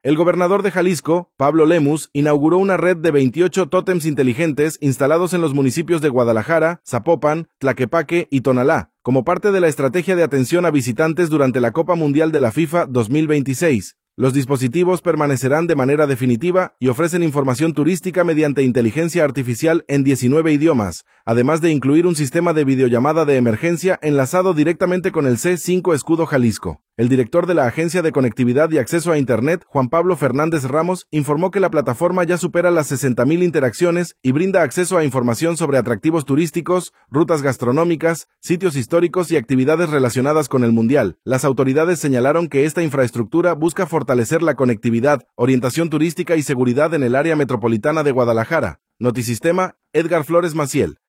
El gobernador de Jalisco, Pablo Lemus, inauguró una red de 28 tótems inteligentes instalados en los municipios de Guadalajara, Zapopan, Tlaquepaque y Tonalá, como parte de la estrategia de atención a visitantes durante la Copa Mundial de la FIFA 2026. Los dispositivos permanecerán de manera definitiva y ofrecen información turística mediante inteligencia artificial en 19 idiomas, además de incluir un sistema de videollamada de emergencia enlazado directamente con el C5 Escudo Jalisco. El director de la Agencia de Conectividad y Acceso a Internet, Juan Pablo Fernández Ramos, informó que la plataforma ya supera las 60,000 interacciones y brinda acceso a información sobre atractivos turísticos, rutas gastronómicas, sitios históricos y actividades relacionadas con el Mundial. Las autoridades señalaron que esta infraestructura busca fortalecer la conectividad, orientación turística y seguridad en el área metropolitana de Guadalajara. Notisistema, Edgar Flores Maciel.